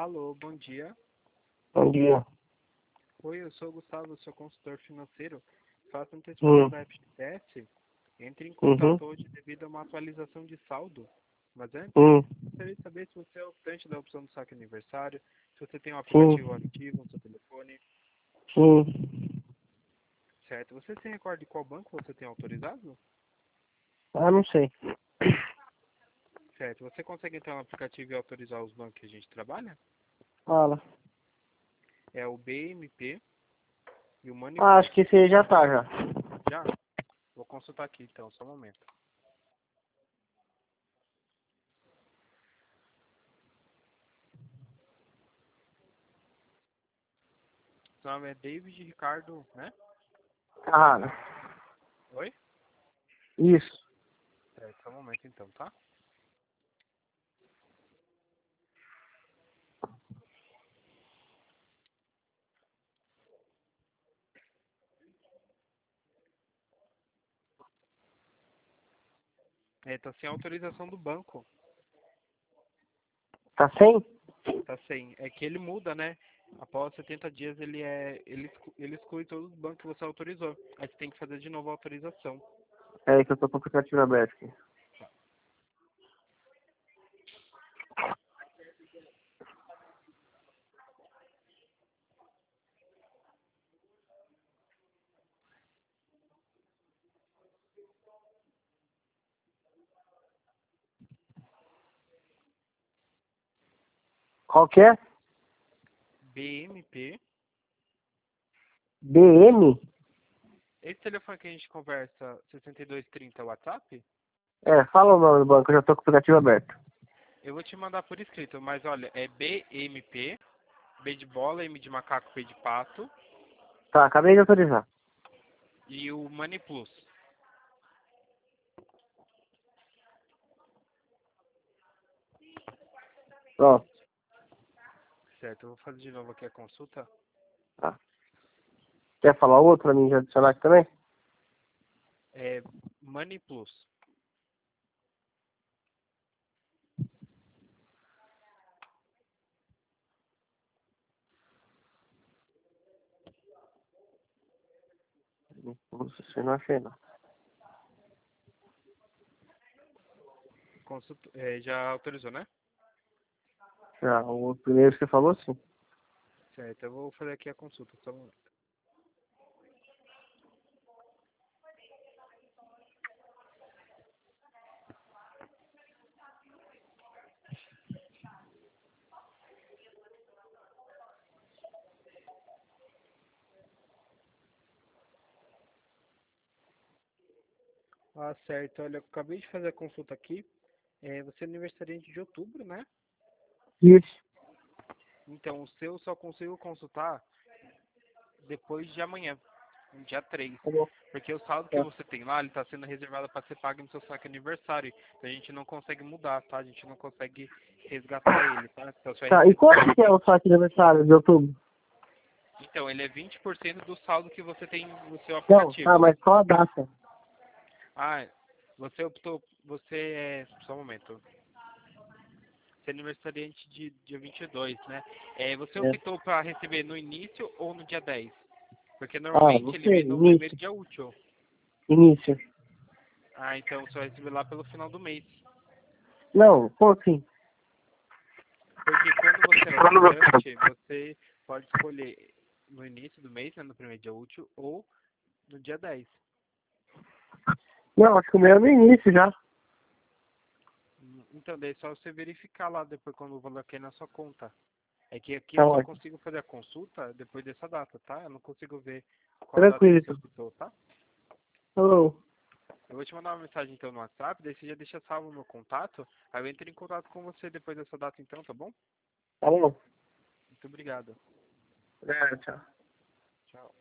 Alô, bom dia. Bom dia. Oi, eu sou o Gustavo, sou consultor financeiro. Faço antecipação Hum, da FGTS. Entre em uhum, contato hoje devido a uma atualização de saldo. Mas antes, hum, gostaria de saber se você é optante da opção do saque aniversário, se você tem um sim, aplicativo ativo no seu telefone, sim. certo? Você se recorda de qual banco você tem autorizado? Ah, não sei. Certo. Você consegue entrar no aplicativo e autorizar os bancos que a gente trabalha? Fala. É o BMP e o Money Ah, Plus. acho que esse aí já tá, já. Já? Vou consultar aqui então, só um momento. Seu nome é David Ricardo, né? Carrara. Oi? Isso. Certo, só um momento então, tá? É, tá sem autorização do banco. Tá sem? Tá sem. É que ele muda, né? Após 70 dias ele exclui todos os bancos que você autorizou. Aí você tem que fazer de novo a autorização. É aí que eu tô com o aplicativo aberto aqui. Qual que é? BMP. BM? Esse telefone que a gente conversa, 6230 WhatsApp, É, fala o nome do banco, eu já tô com o aplicativo aberto. eu vou te mandar por escrito, mas olha, é BMP, B de bola, M de macaco, P de pato, Tá, acabei de autorizar. e o Money Plus. Pronto. Certo, eu vou fazer de novo aqui a consulta. Tá. Quer falar outro pra mim já adicionar aqui também? É Money Plus. Não sei, não achei não. Já autorizou, né? Já, o primeiro que você falou, sim. Certo, eu vou fazer aqui a consulta. Só um momento. Ah, certo. Olha, eu acabei de fazer a consulta aqui. Você é aniversariante de outubro, né? Isso. Então, o seu só consigo consultar depois de amanhã, no dia 3. Tá bom. Porque o saldo que Tá. você tem lá, ele está sendo reservado para ser pago no seu saque aniversário. Então, a gente não consegue mudar, tá? A gente não consegue resgatar ele, tá? Então, você vai Tá, e receber. quanto que é o saque de aniversário de outubro? Então, ele é 20% do saldo que você tem no seu Não, tá, aplicativo. mas qual a data? Ah, só um momento. Você é aniversariante de dia 22, né? Você É. optou para receber no início ou no dia 10? Porque Ah, normalmente não ele sei, vem no primeiro início. dia útil. Início. Ah, então você vai receber lá pelo final do mês. Não, como assim? Porque quando você é assinante, você pode escolher no início do mês, né, no primeiro dia útil, ou no dia 10. Não, acho que o meu é no início já. Então, daí é só você verificar lá depois quando o valor cair na sua conta. É que aqui Tá eu só ótimo. consigo fazer a consulta depois dessa data, tá? Eu não consigo ver qual data Tranquilo, você então. optou, tá? Falou. Eu vou te mandar uma mensagem então no WhatsApp, daí você já deixa salvo o meu contato, aí eu entro em contato com você depois dessa data então, tá bom? Tá bom. Muito obrigado. É, tchau. Tchau.